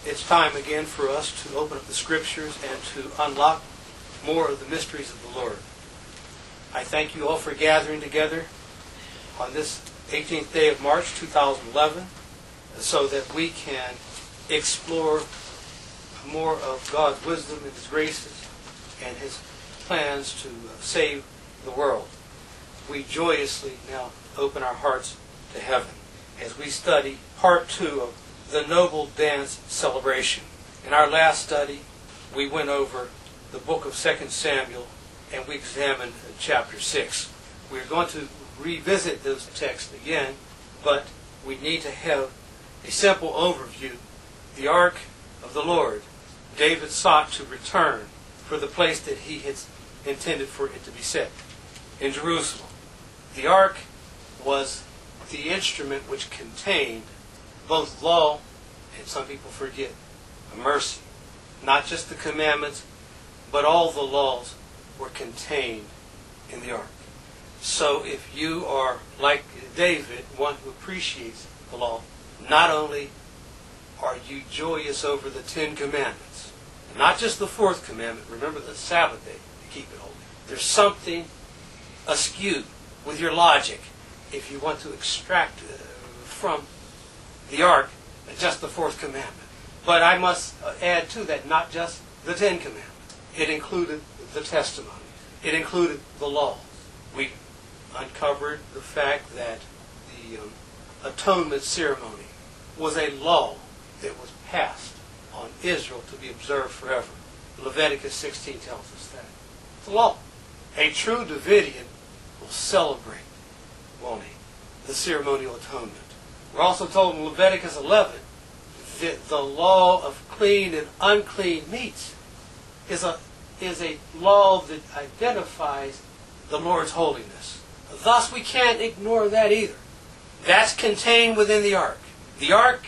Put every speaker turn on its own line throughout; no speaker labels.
It's time again for us to open up the Scriptures and to unlock more of the mysteries of the Lord. I thank you all for gathering together on this 18th day of March 2011 so that we can explore more of God's wisdom and His graces and His plans to save the world. We joyously now open our hearts to heaven as we study part 2 of the Noble Dance Celebration. In our last study, we went over the book of 2 Samuel and we examined chapter 6. We're going to revisit those texts again, but we need to have a simple overview. The Ark of the Lord, David sought to return for the place that he had intended for it to be set, in Jerusalem. The Ark was the instrument which contained both law and, some people forget, mercy. Not just the commandments, but all the laws were contained in the Ark. So if you are like David, one who appreciates the law, not only are you joyous over the 10 Commandments, not just the 4th commandment, remember the Sabbath day to keep it holy. There's something askew with your logic if you want to extract from the Ark just the 4th commandment. But I must add to that, not just the 10 Commandments. It included the testimony. It included the laws. We uncovered the fact that the atonement ceremony was a law that was passed on Israel to be observed forever. Leviticus 16 tells us that. It's a law. A true Davidian will celebrate, won't he, the ceremonial atonement. We're also told in Leviticus 11 that the law of clean and unclean meats is a law that identifies the Lord's holiness. Thus, we can't ignore that either. That's contained within the Ark. The Ark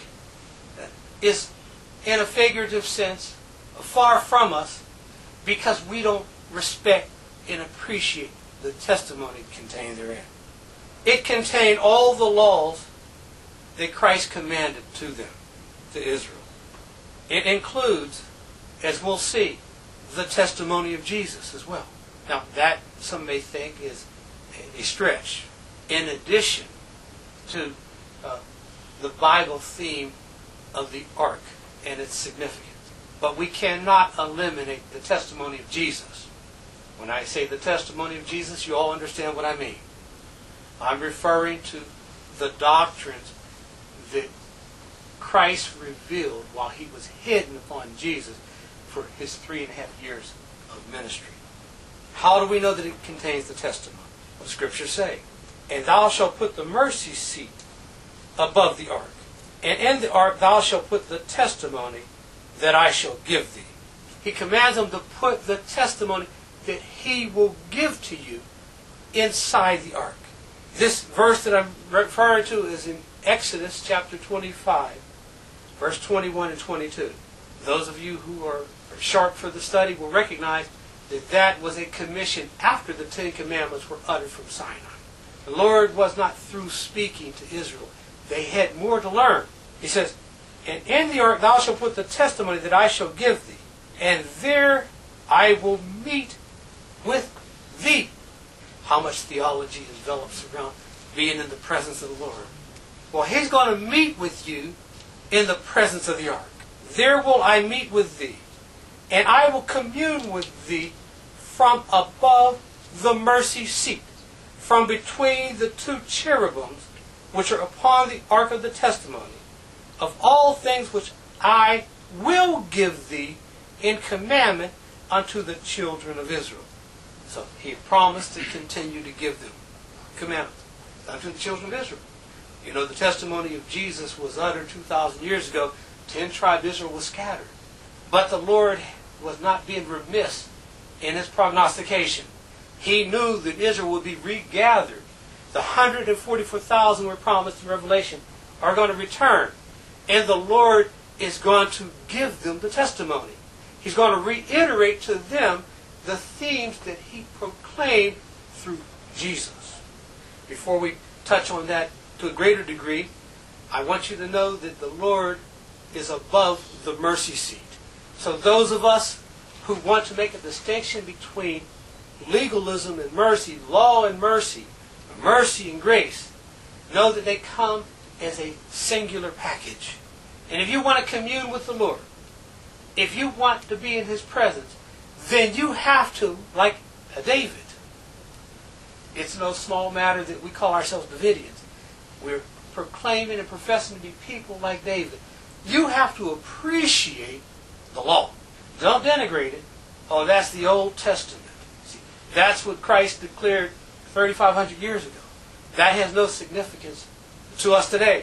is, in a figurative sense, far from us because we don't respect and appreciate the testimony contained therein. It contained all the laws that Christ commanded to them, to Israel. It includes, as we'll see, the testimony of Jesus as well. Now, that some may think is a stretch. In addition to the Bible theme of the Ark and its significance. But we cannot eliminate the testimony of Jesus. When I say the testimony of Jesus, you all understand what I mean. I'm referring to the doctrines that Christ revealed while he was hidden upon Jesus for his 3.5 years of ministry. How do we know that it contains the testimony? What the Scriptures say. And thou shalt put the mercy seat above the Ark. And in the Ark thou shalt put the testimony that I shall give thee. He commands them to put the testimony that he will give to you inside the Ark. This verse that I'm referring to is in Exodus chapter 25, verse 21 and 22. Those of you who are sharp for the study will recognize that that was a commission after the 10 Commandments were uttered from Sinai. The Lord was not through speaking to Israel. They had more to learn. He says, and in the Ark thou shalt put the testimony that I shall give thee, and there I will meet with thee. How much theology envelops around being in the presence of the Lord. Well, he's going to meet with you in the presence of the Ark. There will I meet with thee, and I will commune with thee from above the mercy seat, from between the 2 cherubims which are upon the Ark of the testimony, of all things which I will give thee in commandment unto the children of Israel. So he promised to continue to give them commandments unto the children of Israel. You know, the testimony of Jesus was uttered 2,000 years ago. 10 tribes of Israel was scattered. But the Lord was not being remiss in his prognostication. He knew that Israel would be regathered. The 144,000 were promised in Revelation are going to return. And the Lord is going to give them the testimony. He's going to reiterate to them the themes that he proclaimed through Jesus. Before we touch on that to a greater degree, I want you to know that the Lord is above the mercy seat. So those of us who want to make a distinction between legalism and mercy, law and mercy, mercy and grace, know that they come as a singular package. And if you want to commune with the Lord, if you want to be in His presence, then you have to, like David. It's no small matter that we call ourselves Davidians. We're proclaiming and professing to be people like David. You have to appreciate the law. Don't denigrate it. Oh, that's the Old Testament. See, that's what Christ declared 3,500 years ago. That has no significance to us today.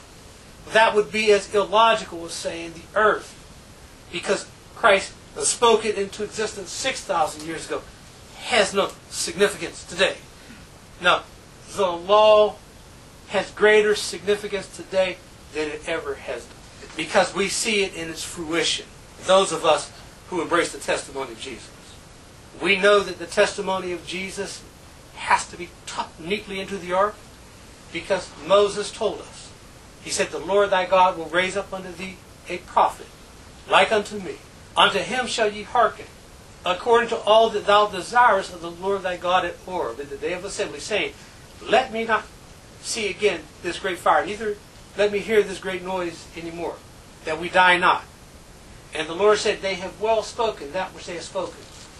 That would be as illogical as saying the earth, because Christ spoke it into existence 6,000 years ago, has no significance today. Now, the law has greater significance today than it ever has, because we see it in its fruition. Those of us who embrace the testimony of Jesus. We know that the testimony of Jesus has to be tucked neatly into the ark, because Moses told us. He said, "The Lord thy God will raise up unto thee a prophet, like unto me. Unto him shall ye hearken, according to all that thou desirest of the Lord thy God at Horeb, in the day of assembly, saying, Let me not see again this great fire, neither let me hear this great noise any more, that we die not." And the Lord said, "They have well spoken that which they have spoken.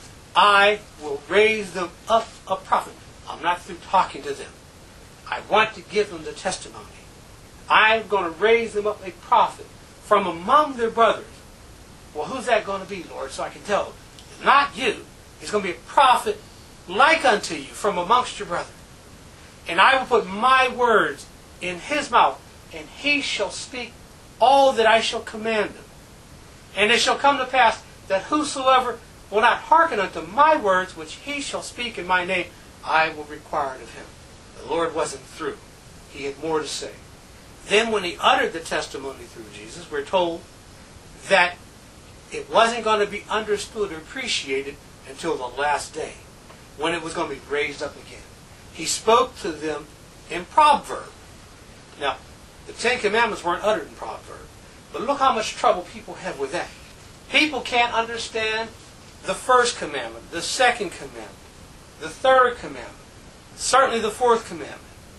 I will raise them up a prophet." I'm not through talking to them. I want to give them the testimony. I'm going to raise them up a prophet from among their brothers. Well, who's that going to be, Lord, so I can tell? It's not you. It's going to be a prophet like unto you from amongst your brethren. And I will put my words in his mouth, and he shall speak all that I shall command him. And it shall come to pass that whosoever will not hearken unto my words, which he shall speak in my name, I will require it of him. The Lord wasn't through. He had more to say. Then when he uttered the testimony through Jesus, we're told that it wasn't going to be understood or appreciated until the last day, when it was going to be raised up again. He spoke to them in proverb. Now, the Ten Commandments weren't uttered in proverb, but look how much trouble people have with that. People can't understand the first commandment, the second commandment, the third commandment, certainly the fourth commandment.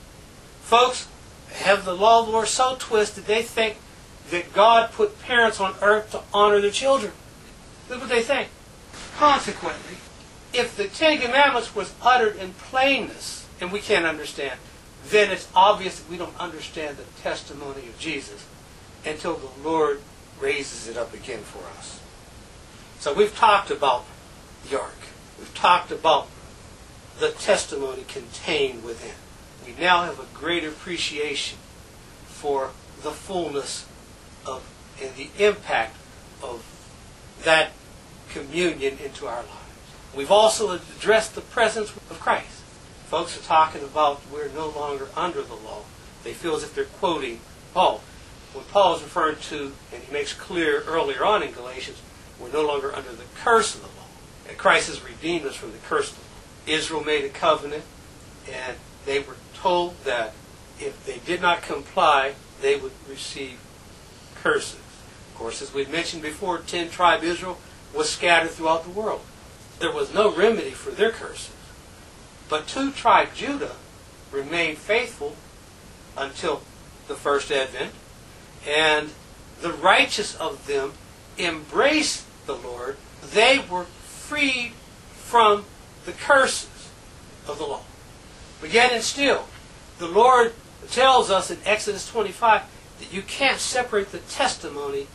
Folks have the law of the Lord so twisted they think that God put parents on earth to honor their children. That's what they think. Consequently, if the Ten Commandments was uttered in plainness, and we can't understand, then it's obvious that we don't understand the testimony of Jesus until the Lord raises it up again for us. So we've talked about the ark. We've talked about the testimony contained within. We now have a greater appreciation for the fullness of and the impact of that communion into our lives. We've also addressed the presence of Christ. Folks are talking about we're no longer under the law. They feel as if they're quoting Paul. When Paul is referring to, and he makes clear earlier on in Galatians, we're no longer under the curse of the law. And Christ has redeemed us from the curse of the law. Israel made a covenant, and they were told that if they did not comply, they would receive curses. Of course, as we mentioned before, 10-tribe Israel was scattered throughout the world. There was no remedy for their curses. But 2-tribe Judah remained faithful until the first advent, and the righteous of them embraced the Lord. They were freed from the curses of the law. But yet and still, the Lord tells us in Exodus 25 that you can't separate the testimony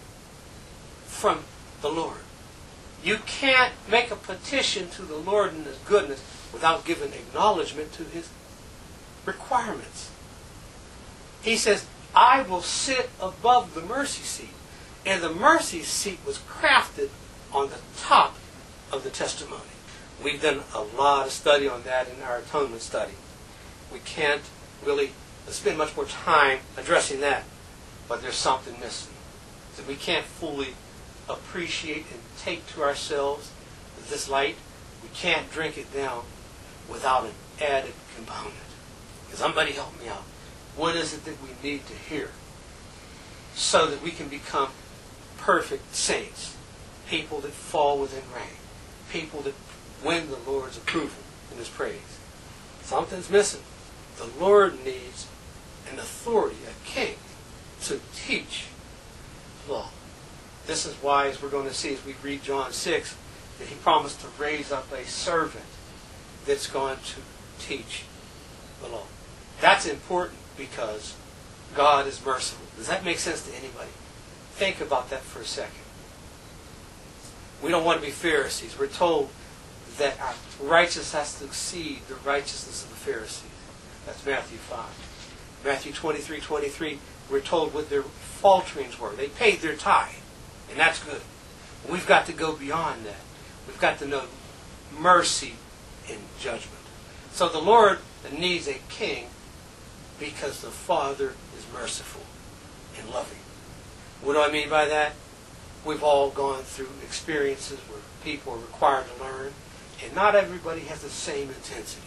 from the Lord. You can't make a petition to the Lord in His goodness without giving acknowledgement to His requirements. He says, I will sit above the mercy seat. And the mercy seat was crafted on the top of the testimony. We've done a lot of study on that in our atonement study. We can't really spend much more time addressing that. But there's something missing. That we can't fully appreciate and take to ourselves this light. We can't drink it down without an added component. Somebody help me out. What is it that we need to hear so that we can become perfect saints, people that fall within rank, people that win the Lord's approval and His praise. Something's missing. The Lord needs an authority, a king, to teach law. This is why, as we're going to see as we read John 6, that He promised to raise up a servant that's going to teach the law. That's important because God is merciful. Does that make sense to anybody? Think about that for a second. We don't want to be Pharisees. We're told that our righteousness has to exceed the righteousness of the Pharisees. That's Matthew 5. Matthew 23:23, we're told what their falterings were. They paid their tithe, and that's good. We've got to go beyond that. We've got to know mercy and judgment. So the Lord needs a king because the Father is merciful and loving. What do I mean by that? We've all gone through experiences where people are required to learn, and not everybody has the same intensity.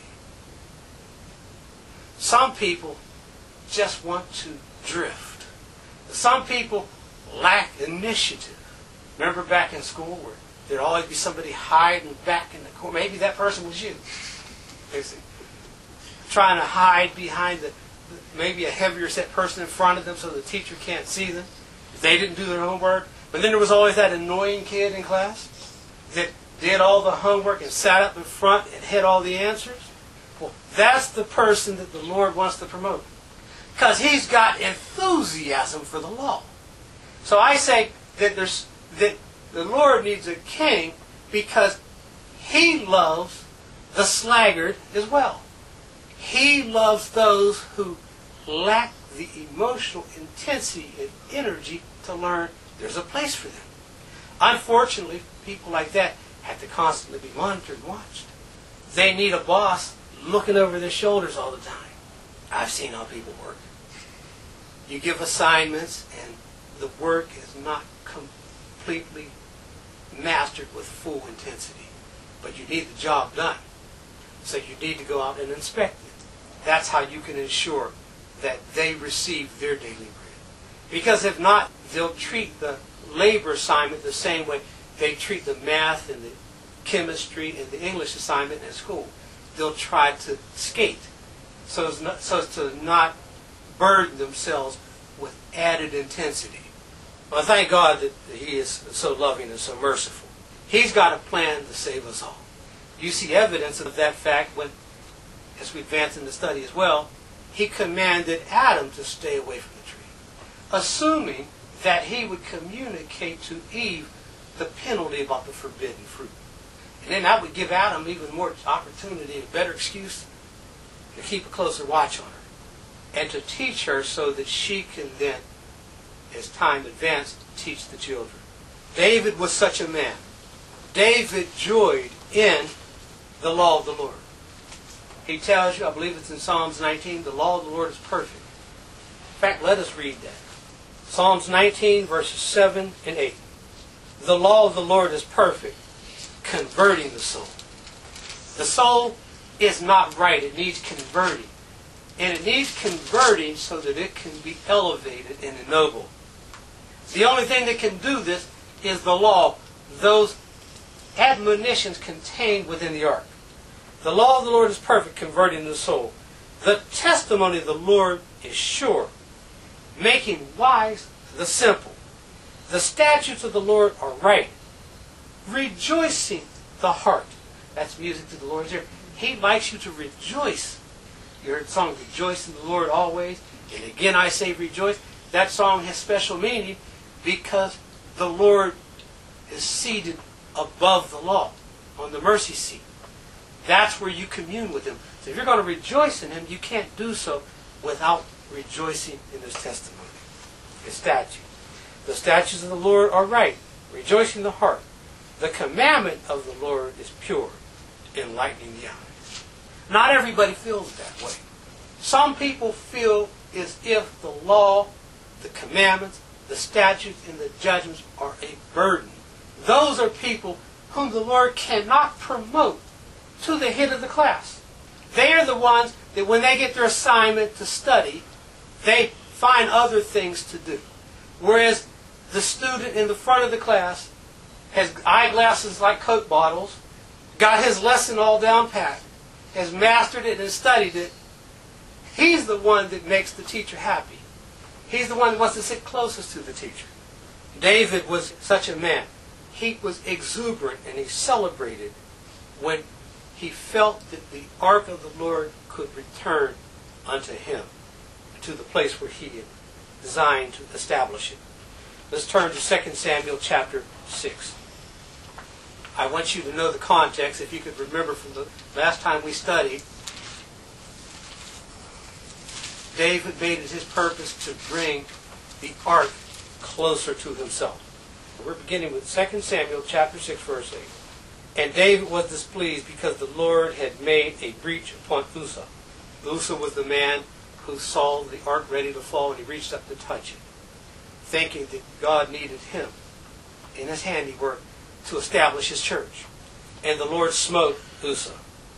Some people just want to drift. Some people lack initiative. Remember back in school where there'd always be somebody hiding back in the corner? Maybe that person was you. Trying to hide behind maybe a heavier set person in front of them so the teacher can't see them. They didn't do their homework. But then there was always that annoying kid in class that did all the homework and sat up in front and had all the answers. Well, that's the person that the Lord wants to promote, because he's got enthusiasm for the law. So I say that the Lord needs a king because He loves the sluggard as well. He loves those who lack the emotional intensity and energy to learn. There's a place for them. Unfortunately, people like that have to constantly be monitored and watched. They need a boss looking over their shoulders all the time. I've seen how people work. You give assignments and the work is not completely mastered with full intensity. But you need the job done. So you need to go out and inspect it. That's how you can ensure that they receive their daily bread. Because if not, they'll treat the labor assignment the same way they treat the math and the chemistry and the English assignment in school. They'll try to skate so as to not burden themselves with added intensity. Well, thank God that He is so loving and so merciful. He's got a plan to save us all. You see evidence of that fact when, as we advance in the study as well, He commanded Adam to stay away from the tree, assuming that he would communicate to Eve the penalty about the forbidden fruit. And then that would give Adam even more opportunity, a better excuse to keep a closer watch on her and to teach her so that she can then, as time advanced, teach the children. David was such a man. David joyed in the law of the Lord. He tells you, I believe it's in Psalms 19, the law of the Lord is perfect. In fact, let us read that. Psalms 19, verses 7 and 8. The law of the Lord is perfect, converting the soul. The soul is not right. It needs converting. And it needs converting so that it can be elevated and ennobled. The only thing that can do this is the law, those admonitions contained within the ark. The law of the Lord is perfect, converting the soul. The testimony of the Lord is sure, making wise the simple. The statutes of the Lord are right, rejoicing the heart. That's music to the Lord's ear. He likes you to rejoice. You heard the song, Rejoice in the Lord Always. And again I say rejoice. That song has special meaning because the Lord is seated above the law, on the mercy seat. That's where you commune with Him. So if you're going to rejoice in Him, you can't do so without rejoicing in His testimony, His statutes. The statutes of the Lord are right, rejoicing the heart. The commandment of the Lord is pure, enlightening the eyes. Not everybody feels that way. Some people feel as if the law, the commandments, the statutes, and the judgments are a burden. Those are people whom the Lord cannot promote to the head of the class. They are the ones that when they get their assignment to study, they find other things to do. Whereas the student in the front of the class has eyeglasses like Coke bottles, got his lesson all down pat, has mastered it and studied it, he's the one that makes the teacher happy. He's the one that wants to sit closest to the teacher. David was such a man. He was exuberant and he celebrated when he felt that the ark of the Lord could return unto him, to the place where he had designed to establish it. Let's turn to 2 Samuel chapter 6. I want you to know the context. If you could remember from the last time we studied, David made it his purpose to bring the ark closer to himself. We're beginning with 2 Samuel chapter 6, verse 8. And David was displeased because the Lord had made a breach upon Uzzah. Uzzah was the man who saw the ark ready to fall, and he reached up to touch it, thinking that God needed him in his handiwork to establish his church. And the Lord smote Uzzah.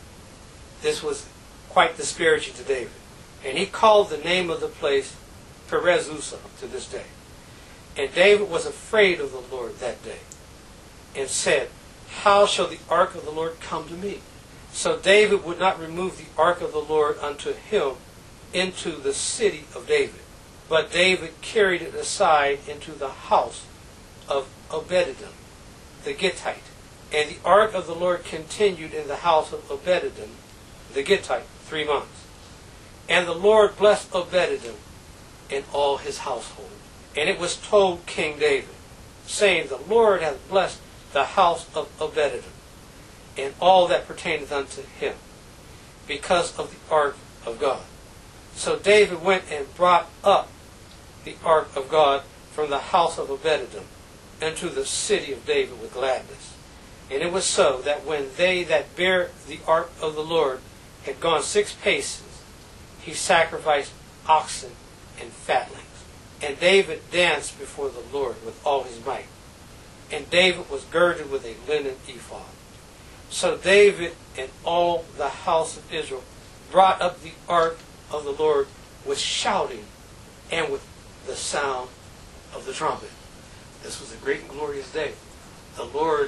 This was quite disparaging to David. And he called the name of the place Perez Uzzah to this day. And David was afraid of the Lord that day, and said, how shall the ark of the Lord come to me? So David would not remove the ark of the Lord unto him into the city of David. But David carried it aside into the house of Obed-Edom, the Gittite. And the ark of the Lord continued in the house of Obed-Edom, the Gittite, 3 months. And the Lord blessed Obed-Edom and all his household. And it was told King David, saying, the Lord hath blessed the house of Obed-Edom, and all that pertaineth unto him, because of the ark of God. So David went and brought up the ark of God from the house of Obed-Edom into the city of David with gladness. And it was so that when they that bare the ark of the Lord had gone 6 paces, he sacrificed oxen and fatlings. And David danced before the Lord with all his might. And David was girded with a linen ephod. So David and all the house of Israel brought up the ark of the Lord with shouting and with the sound of the trumpet. This was a great and glorious day. The Lord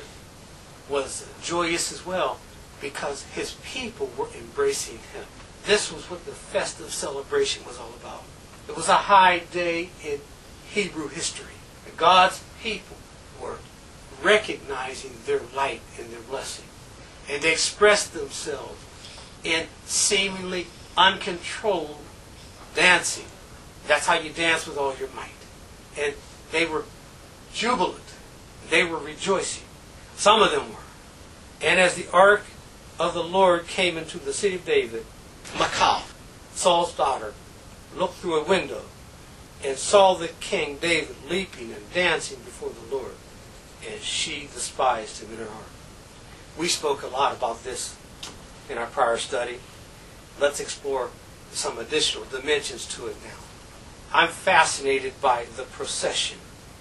was joyous as well because his people were embracing him. This was what the festive celebration was all about. It was a high day in Hebrew history. God's people were recognizing their light and their blessing. And they expressed themselves in seemingly uncontrolled dancing. That's how you dance with all your might. And they were jubilant. They were rejoicing. Some of them were. And as the ark of the Lord came into the city of David, Michal, Saul's daughter, looked through a window and saw the king David leaping and dancing before the Lord, and she despised him in her heart. We spoke a lot about this in our prior study. Let's explore some additional dimensions to it now. I'm fascinated by the procession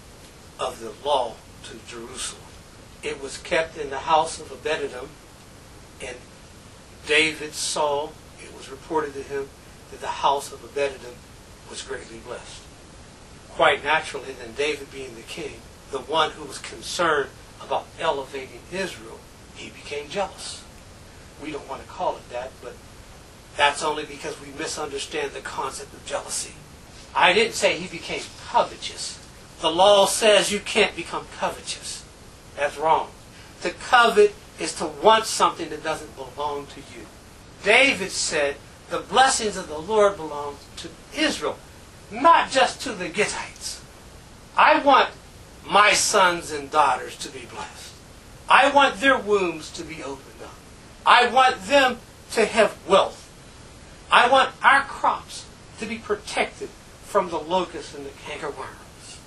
of the law to Jerusalem. It was kept in the house of Obed-Edom, and David saw, it was reported to him, that the house of Obed-Edom was greatly blessed. Quite naturally, then David being the king, the one who was concerned about elevating Israel, he became jealous. We don't want to call it that, but that's only because we misunderstand the concept of jealousy. I didn't say he became covetous. The law says you can't become covetous. That's wrong. To covet is to want something that doesn't belong to you. David said, the blessings of the Lord belong to Israel, not just to the Gittites. I want my sons and daughters to be blessed. I want their wombs to be opened up. I want them to have wealth. I want our crops to be protected from the locusts and the cankerworms.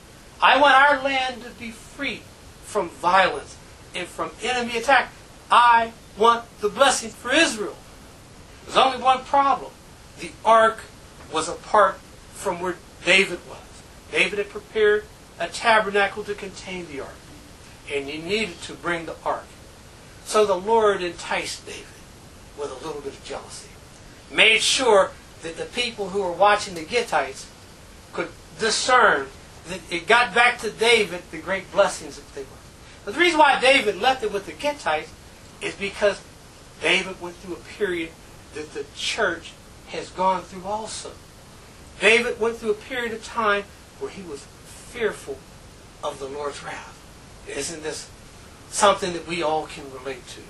I want our land to be free from violence and from enemy attack. I want the blessing for Israel. There's only one problem. The ark was apart from where David was. David had prepared a tabernacle to contain the ark, and he needed to bring the ark. So the Lord enticed David with a little bit of jealousy. Made sure that the people who were watching the Gittites could discern it got back to David the great blessings that they were. But the reason why David left it with the Gittites is because David went through a period that the church has gone through also. David went through a period of time where he was fearful of the Lord's wrath. Isn't this something that we all can relate to?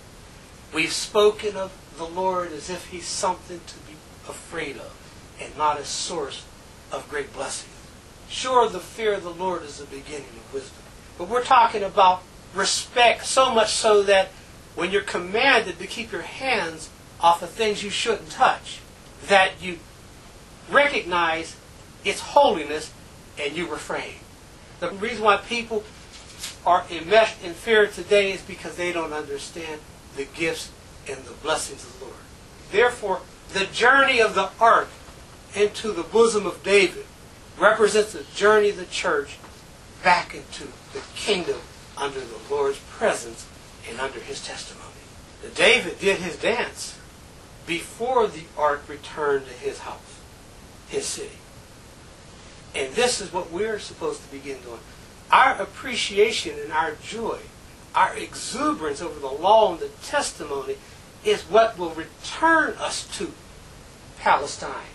We've spoken of the Lord as if He's something to be afraid of and not a source of great blessing. Sure, the fear of the Lord is the beginning of wisdom. But we're talking about respect, so much so that when you're commanded to keep your hands off of things you shouldn't touch, that you recognize its holiness and you refrain. The reason why people are enmeshed in fear today is because they don't understand the gifts and the blessings of the Lord. Therefore, the journey of the ark into the bosom of David represents the journey of the church back into the kingdom under the Lord's presence and under His testimony. Now, David did his dance before the ark returned to his house, his city. And this is what we're supposed to begin doing. Our appreciation and our joy, our exuberance over the law and the testimony is what will return us to Palestine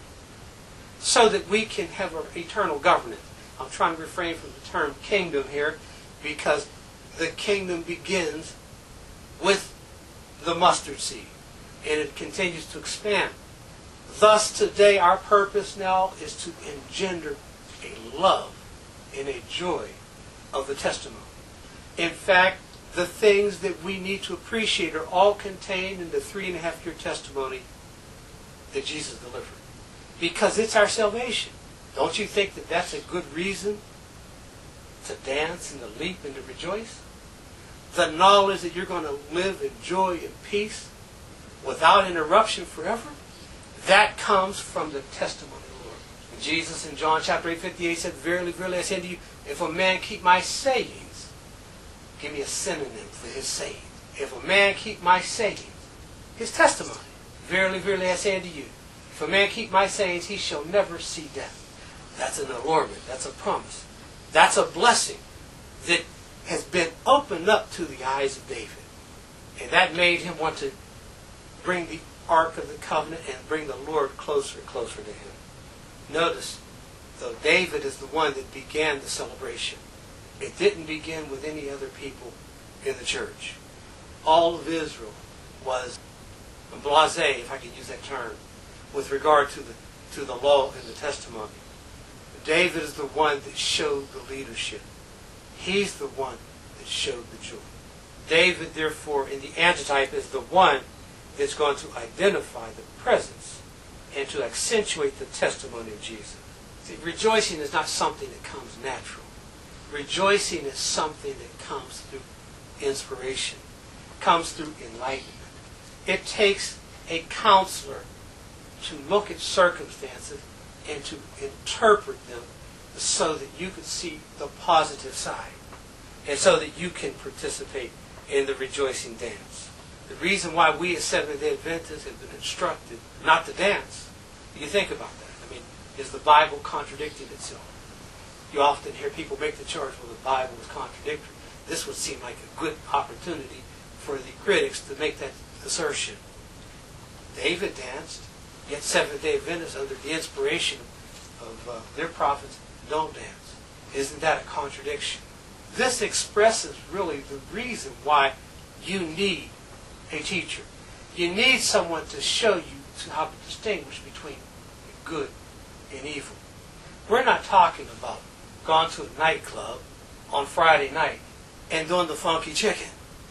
so that we can have an eternal government. I'm trying to refrain from the term kingdom here because the kingdom begins with the mustard seed and it continues to expand. Thus today our purpose now is to engender a love and a joy of the testimony. In fact, the things that we need to appreciate are all contained in the 3.5-year testimony that Jesus delivered. Because it's our salvation. Don't you think that that's a good reason to dance and to leap and to rejoice? The knowledge that you're going to live in joy and peace without interruption forever, that comes from the testimony of the Lord. And Jesus in John chapter 8:58 said, "Verily, verily, I say unto you, if a man keep my sayings," give me a synonym for his saying. If a man keep my sayings, his testimony. "Verily, verily, I say unto you, if a man keep my sayings, he shall never see death." That's an allurement. That's a promise. That's a blessing that has been opened up to the eyes of David. And that made him want to bring the Ark of the Covenant and bring the Lord closer and closer to him. Notice, though David is the one that began the celebration, it didn't begin with any other people in the church. All of Israel was blasé, if I can use that term, with regard to the law and the testimony. David is the one that showed the leadership. He's the one that showed the joy. David, therefore, in the antitype, is the one that's going to identify the presence and to accentuate the testimony of Jesus. See, rejoicing is not something that comes natural. Rejoicing is something that comes through inspiration, comes through enlightenment. It takes a counselor to look at circumstances and to interpret them so that you can see the positive side and so that you can participate in the rejoicing dance. The reason why we as Seventh-day Adventists have been instructed not to dance, you think about that. I mean, is the Bible contradicting itself? You often hear people make the charge, well, the Bible is contradictory. This would seem like a good opportunity for the critics to make that assertion. David danced, yet Seventh-day Adventists, under the inspiration of their prophets, don't dance. Isn't that a contradiction? This expresses really the reason why you need a teacher. You need someone to show you how to distinguish between good and evil. We're not talking about going to a nightclub on Friday night and doing the funky chicken,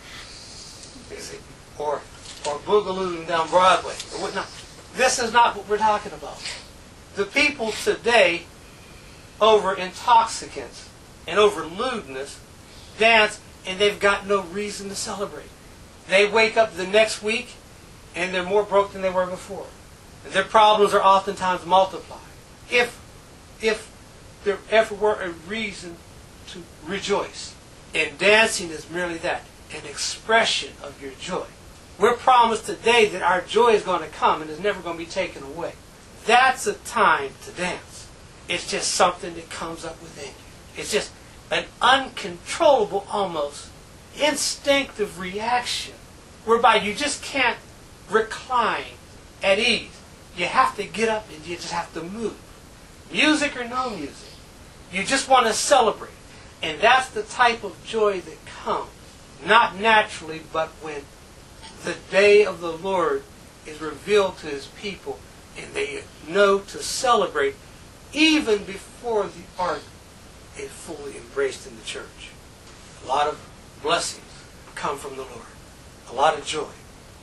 or boogalooing down Broadway, or whatnot. This is not what we're talking about. The people today, over intoxicants and over lewdness, dance, and they've got no reason to celebrate. They wake up the next week, and they're more broke than they were before. And their problems are oftentimes multiplied. If there ever were a reason to rejoice, and dancing is merely that, an expression of your joy. We're promised today that our joy is going to come and is never going to be taken away. That's a time to dance. It's just something that comes up within you. It's just an uncontrollable, almost instinctive reaction whereby you just can't recline at ease. You have to get up and you just have to move. Music or no music. You just want to celebrate. And that's the type of joy that comes, not naturally, but when the day of the Lord is revealed to His people and they know to celebrate even before the ark is fully embraced in the church. A lot of blessings come from the Lord. A lot of joy.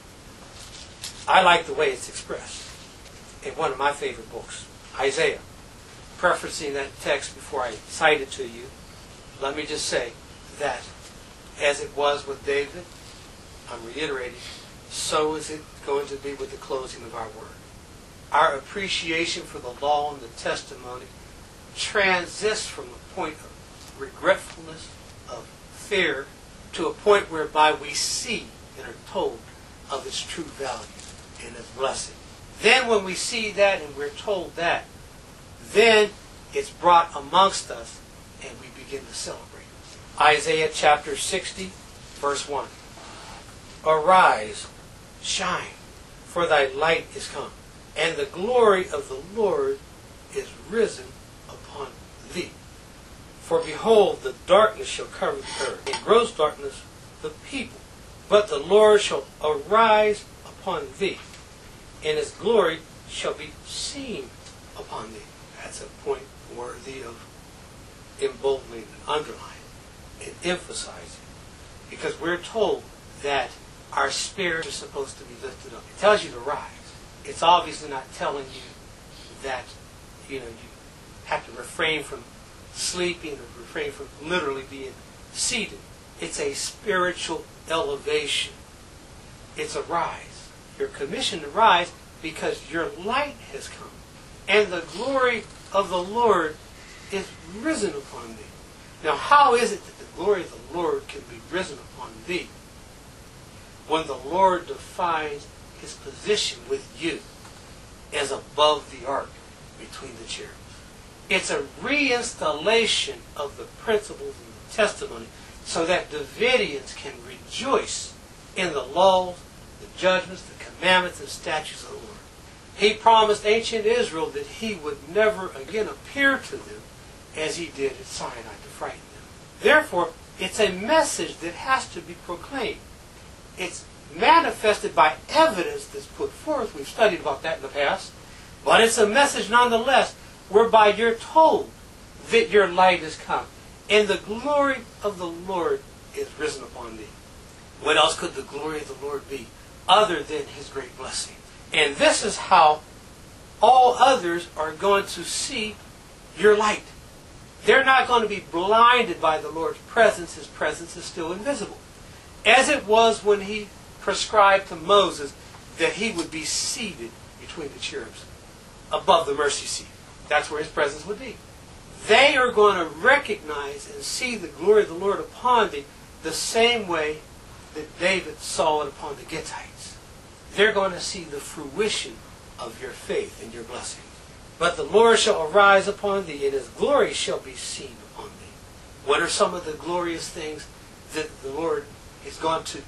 I like the way it's expressed in one of my favorite books, Isaiah. Preferencing that text before I cite it to you, let me just say that as it was with David, I'm reiterating, so is it going to be with the closing of our word. Our appreciation for the law and the testimony transists from a point of regretfulness, of fear, to a point whereby we see and are told of its true value and its blessing. Then when we see that and we're told that, then it's brought amongst us and we begin to celebrate. Isaiah chapter 60, verse 1. Arise, shine, for thy light is come, and the glory of the Lord is risen upon thee. For behold, the darkness shall cover the earth, and gross darkness the people. But the Lord shall arise upon thee, and His glory shall be seen upon thee. That's a point worthy of emboldening and underlining and emphasizing. Because we're told that our spirits are supposed to be lifted up. It tells you to rise. It's obviously not telling you that you have to refrain from sleeping or refrain from literally being seated. It's a spiritual elevation. It's a rise. You're commissioned to rise because your light has come. And the glory of the Lord is risen upon thee. Now, how is it that the glory of the Lord can be risen upon thee when the Lord defines His position with you as above the ark between the cherubs? It's a reinstallation of the principles and the testimony so that Davidians can rejoice in the laws, the judgments, the commandments, and statutes of the Lord. He promised ancient Israel that He would never again appear to them as He did at Sinai to frighten them. Therefore, it's a message that has to be proclaimed. It's manifested by evidence that's put forth. We've studied about that in the past. But it's a message nonetheless whereby you're told that your light has come and the glory of the Lord is risen upon thee. What else could the glory of the Lord be other than His great blessing? And this is how all others are going to see your light. They're not going to be blinded by the Lord's presence. His presence is still invisible. As it was when He prescribed to Moses that he would be seated between the cherubs above the mercy seat. That's where His presence would be. They are going to recognize and see the glory of the Lord upon thee the same way that David saw it upon the Gittites. They're going to see the fruition of your faith and your blessings. But the Lord shall arise upon thee, and His glory shall be seen upon thee. What are some of the glorious things that the Lord is going to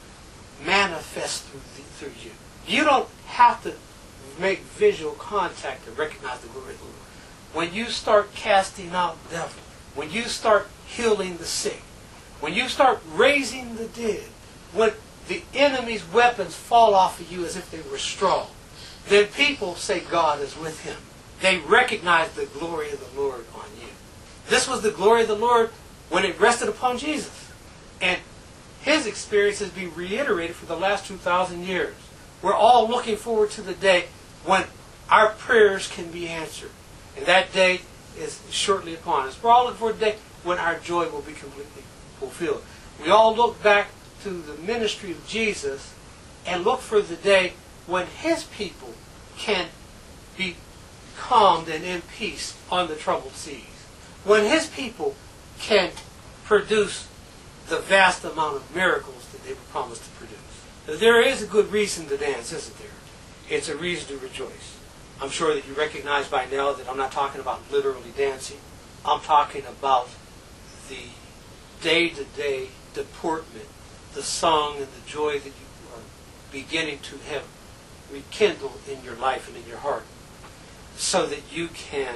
manifest through you? You don't have to make visual contact to recognize the glory of the Lord. When you start casting out devils, when you start healing the sick, when you start raising the dead, when the enemy's weapons fall off of you as if they were straw, then people say God is with him. They recognize the glory of the Lord on you. This was the glory of the Lord when it rested upon Jesus. And His experience has been reiterated for the last 2,000 years. We're all looking forward to the day when our prayers can be answered. And that day is shortly upon us. We're all looking for the day when our joy will be completely fulfilled. We all look back to the ministry of Jesus and look for the day when His people can be calmed and in peace on the troubled seas. When His people can produce the vast amount of miracles that they were promised to produce. There is a good reason to dance, isn't there? It's a reason to rejoice. I'm sure that you recognize by now that I'm not talking about literally dancing. I'm talking about the day-to-day deportment, the song and the joy that you are beginning to have rekindled in your life and in your heart, so that you can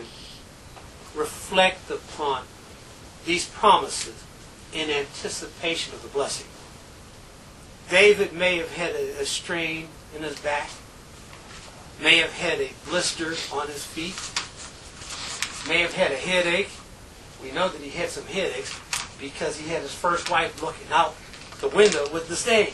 reflect upon these promises in anticipation of the blessing. David may have had a strain in his back, may have had a blister on his feet, may have had a headache. We know that he had some headaches because he had his first wife looking out the window with disdain.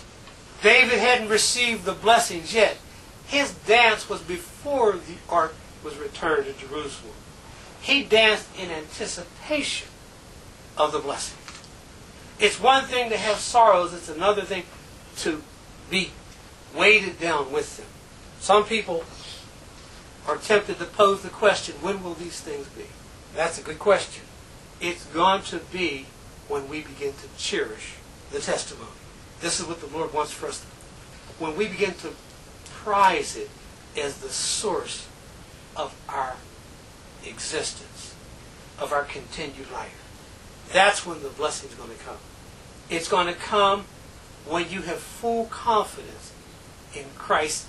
David hadn't received the blessings yet. His dance was before the ark was returned to Jerusalem. He danced in anticipation of the blessing. It's one thing to have sorrows, it's another thing to be weighted down with them. Some people are tempted to pose the question, when will these things be? That's a good question. It's going to be when we begin to cherish the testimony. This is what the Lord wants for us. When we begin to prize it as the source of our existence, of our continued life. That's when the blessing is going to come. It's going to come when you have full confidence in Christ's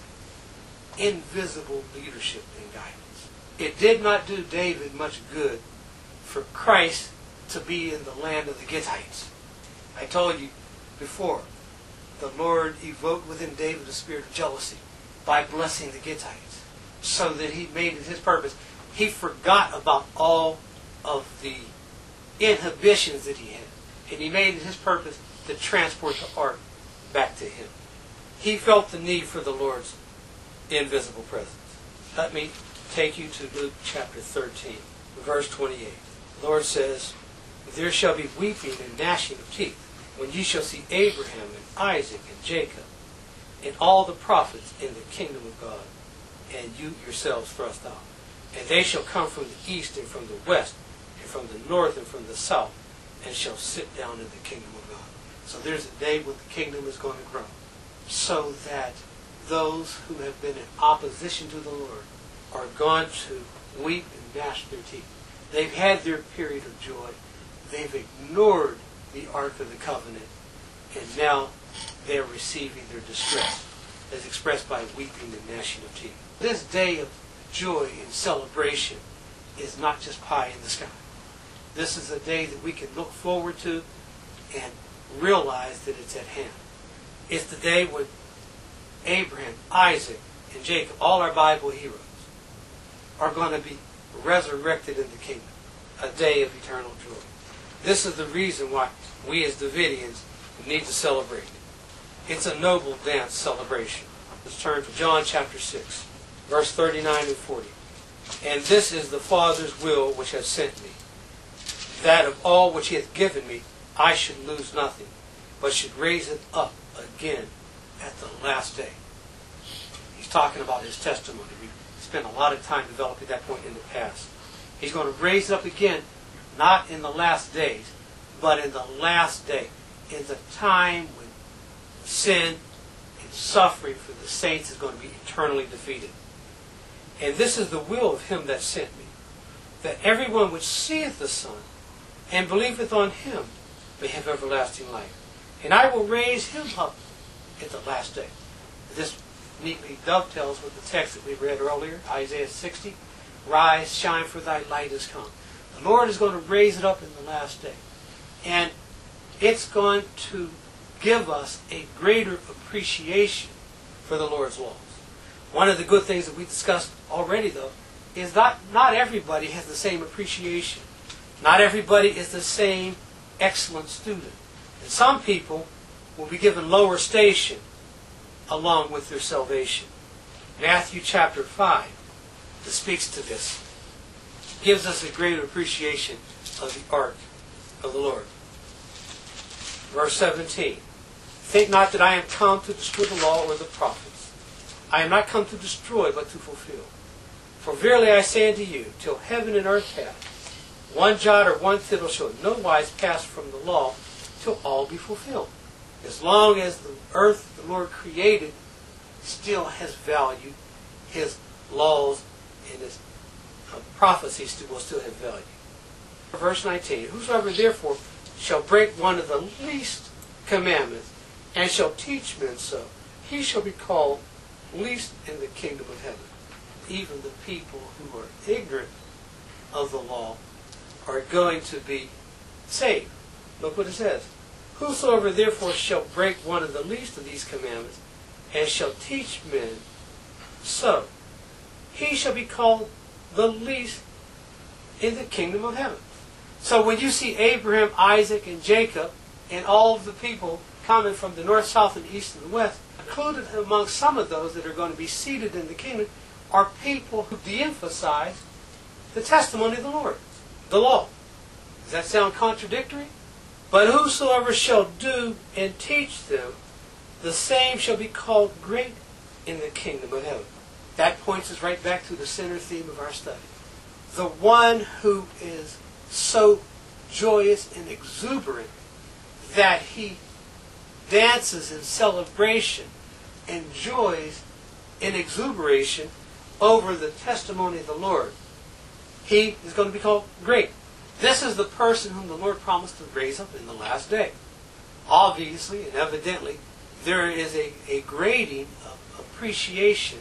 invisible leadership and guidance. It did not do David much good for Christ to be in the land of the Gittites. I told you before, the Lord evoked within David a spirit of jealousy by blessing the Gittites, so that he made it his purpose. He forgot about all of the inhibitions that he had, and he made it his purpose to transport the ark back to him. He felt the need for the Lord's invisible presence. Let me take you to Luke chapter 13, verse 28. The Lord says, "There shall be weeping and gnashing of teeth, when ye shall see Abraham and Isaac and Jacob and all the prophets in the kingdom of God, and you yourselves thrust out. And they shall come from the east and from the west and from the north and from the south, and shall sit down in the kingdom of God." So there's a day when the kingdom is going to grow, so that those who have been in opposition to the Lord are going to weep and gnash their teeth. They've had their period of joy. They've ignored the Ark of the Covenant, and now they're receiving their distress, as expressed by weeping and gnashing of teeth. This day of joy and celebration is not just pie in the sky. This is a day that we can look forward to and realize that it's at hand. It's the day when Abraham, Isaac, and Jacob, all our Bible heroes, are going to be resurrected in the kingdom. A day of eternal joy. This is the reason why we as Davidians need to celebrate. It's a noble dance celebration. Let's turn to John chapter 6, verse 39 and 40. "And this is the Father's will which has sent me, that of all which he hath given me, I should lose nothing, but should raise it up again at the last day." He's talking about his testimony. We spent a lot of time developing that point in the past. He's going to raise it up again, not in the last days, but in the last day, in the time when sin and suffering for the saints is going to be eternally defeated. "And this is the will of him that sent me, that everyone which seeth the Son and believeth on him may have everlasting life. And I will raise him up at the last day." This neatly dovetails with the text that we read earlier, Isaiah 60. "Rise, shine, for thy light is come." The Lord is going to raise it up in the last day. And it's going to give us a greater appreciation for the Lord's laws. One of the good things that we discussed already, though, is that not everybody has the same appreciation. Not everybody is the same excellent student. And some people will be given lower station along with their salvation. Matthew chapter 5 speaks to this. Gives us a greater appreciation of the ark of the Lord. Verse 17. "Think not that I am come to destroy the law or the prophets. I am not come to destroy, but to fulfill. For verily I say unto you, till heaven and earth pass, one jot or one tittle shall in no wise pass from the law, till all be fulfilled." As long as the earth the Lord created still has value, his laws and his prophecies will still have value.
Verse 19, whosoever therefore shall break one of the least commandments, and shall teach men so, he shall be called least in the kingdom of heaven. Even the people who are ignorant of the law are going to be saved. Look what it says. Whosoever therefore shall break one of the least of these commandments, and shall teach men so, he shall be called the least in the kingdom of heaven. So when you see Abraham, Isaac, and Jacob, and all of the people coming from the north, south, and east, and the west, included among some of those that are going to be seated in the kingdom are people who de-emphasize the testimony of the Lord, the law. Does that sound contradictory? But whosoever shall do and teach them, the same shall be called great in the kingdom of heaven. That points us right back to the center theme of our study. The one who is so joyous and exuberant that he dances in celebration, enjoys in exuberation over the testimony of the Lord, he is going to be called great. This is the person whom the Lord promised to raise up in the last day. Obviously and evidently, there is a grading of appreciation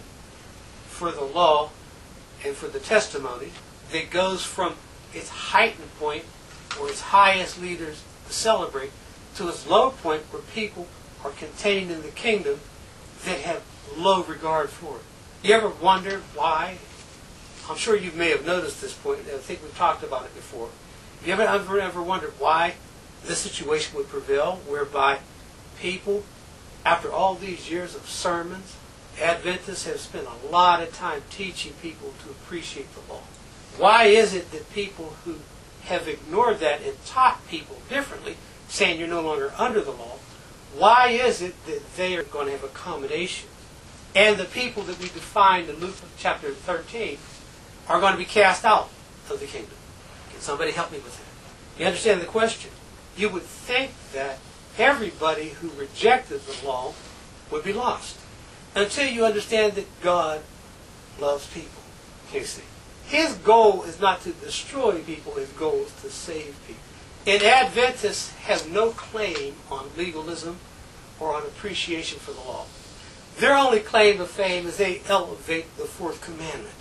for the law and for the testimony that goes from its heightened point, where its highest leaders celebrate, to its low point where people are contained in the kingdom that have low regard for it. You ever wonder why? I'm sure you may have noticed this point. I think we've talked about it before. You ever wondered why this situation would prevail, whereby people, after all these years of sermons, Adventists have spent a lot of time teaching people to appreciate the law? Why is it that people who have ignored that and taught people differently, saying you're no longer under the law, why is it that they are going to have accommodations? And the people that we defined in Luke chapter 13 are going to be cast out of the kingdom. Can somebody help me with that? You understand the question? You would think that everybody who rejected the law would be lost, until you understand that God loves people. You see, His goal is not to destroy people. His goal is to save people. And Adventists have no claim on legalism or on appreciation for the law. Their only claim to fame is they elevate the fourth commandment.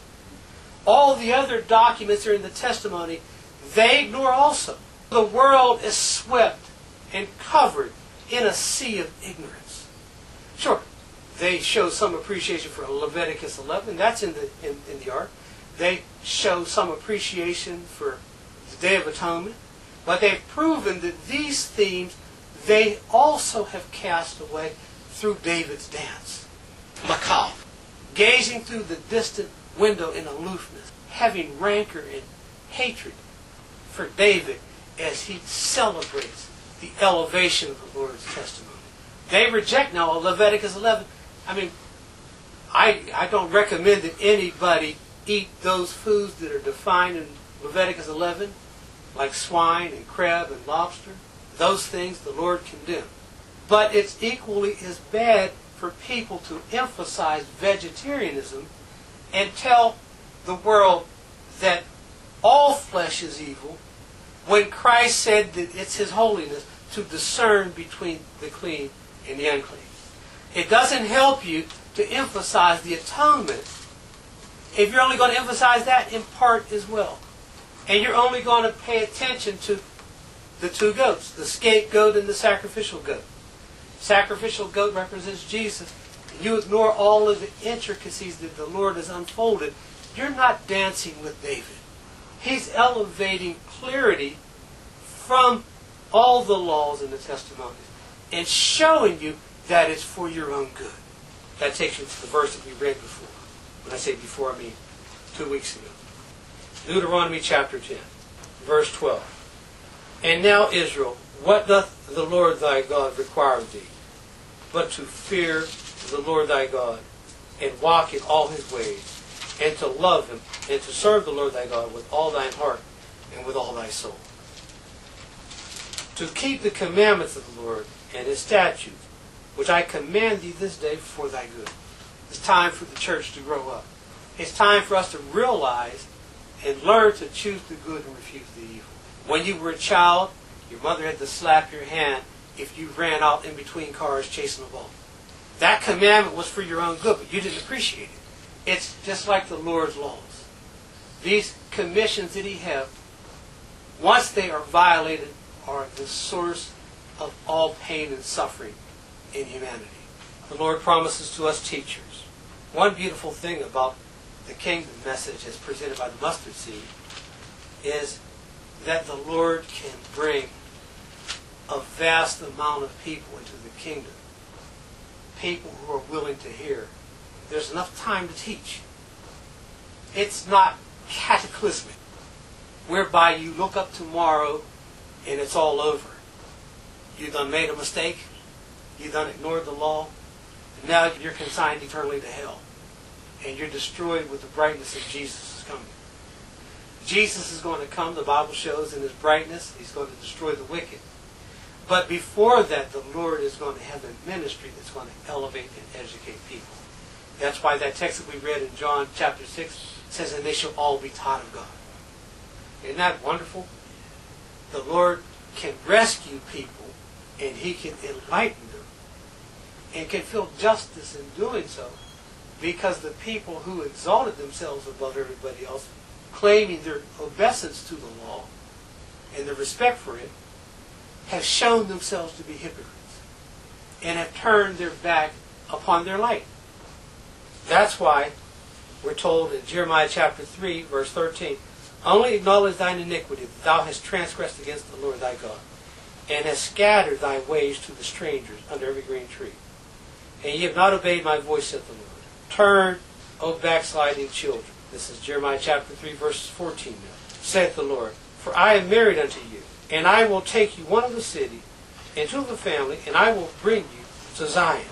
All the other documents are in the testimony. They ignore also. The world is swept and covered in a sea of ignorance. Sure, they show some appreciation for Leviticus 11. That's in the Ark. They show some appreciation for the Day of Atonement. But they've proven that these themes they also have cast away through David's dance. Macabre. Gazing through the distant window in aloofness, having rancor and hatred for David as he celebrates the elevation of the Lord's testimony. They reject now Leviticus 11. I mean, I don't recommend that anybody eat those foods that are defined in Leviticus 11, like swine and crab and lobster. Those things the Lord condemned. But it's equally as bad for people to emphasize vegetarianism and tell the world that all flesh is evil, when Christ said that it's His holiness to discern between the clean and the unclean. It doesn't help you to emphasize the atonement if you're only going to emphasize that in part as well. And you're only going to pay attention to the two goats, the scapegoat and the sacrificial goat. Sacrificial goat represents Jesus. You ignore all of the intricacies that the Lord has unfolded. You're not dancing with David. He's elevating clarity from all the laws and the testimonies and showing you that it's for your own good. That takes you to the verse that we read before. When I say before, I mean 2 weeks ago. Deuteronomy chapter 10, verse 12. And now, Israel, what doth the Lord thy God require of thee, but to fear the Lord thy God, and walk in all His ways, and to love Him, and to serve the Lord thy God with all thine heart, and with all thy soul. To keep the commandments of the Lord, and His statutes, which I command thee this day for thy good. It's time for the church to grow up. It's time for us to realize and learn to choose the good and refuse the evil. When you were a child, your mother had to slap your hand if you ran out in between cars chasing a ball. That commandment was for your own good, but you didn't appreciate it. It's just like the Lord's laws. These commissions that he has, once they are violated, are the source of all pain and suffering in humanity. The Lord promises to us teachers. One beautiful thing about the kingdom message as presented by the mustard seed is that the Lord can bring a vast amount of people into the kingdom. People who are willing to hear. There's enough time to teach. It's not cataclysmic, whereby you look up tomorrow and it's all over. You done made a mistake. You done ignored the law. And now you're consigned eternally to hell. And you're destroyed with the brightness of Jesus' coming. Jesus is going to come, the Bible shows, in his brightness. He's going to destroy the wicked. But before that, the Lord is going to have a ministry that's going to elevate and educate people. That's why that text that we read in John chapter 6 says, and they shall all be taught of God. Isn't that wonderful? The Lord can rescue people, and he can enlighten them, and can feel justice in doing so, because the people who exalted themselves above everybody else, claiming their obeisance to the law and their respect for it, have shown themselves to be hypocrites and have turned their back upon their light. That's why we're told in Jeremiah chapter 3, verse 13, only acknowledge thine iniquity, that thou hast transgressed against the Lord thy God, and hast scattered thy ways to the strangers under every green tree. And ye have not obeyed my voice, saith the Lord. Turn, O backsliding children. This is Jeremiah chapter 3, verse 14 now. Saith the Lord, for I am married unto you, and I will take you one of the city into the family, and I will bring you to Zion.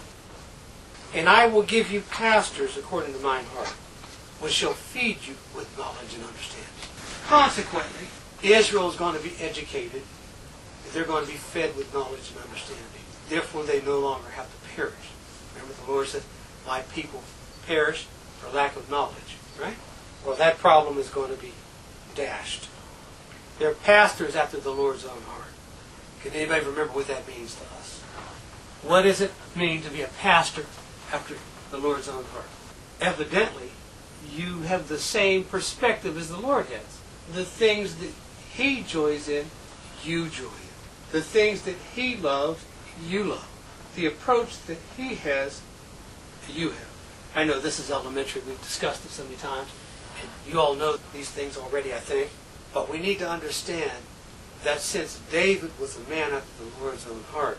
And I will give you pastors according to mine heart, which shall feed you with knowledge and understanding. Consequently, Israel is going to be educated. They're going to be fed with knowledge and understanding. Therefore, they no longer have to perish. Remember, the Lord said, my people perish for lack of knowledge. Right? Well, that problem is going to be dashed. They're pastors after the Lord's own heart. Can anybody remember what that means to us? What does it mean to be a pastor after the Lord's own heart? Evidently, you have the same perspective as the Lord has. The things that he joys in, you joy in. The things that he loves, you love. The approach that he has, you have. I know this is elementary. We've discussed it so many times. And you all know these things already, I think. But we need to understand that since David was a man after the Lord's own heart,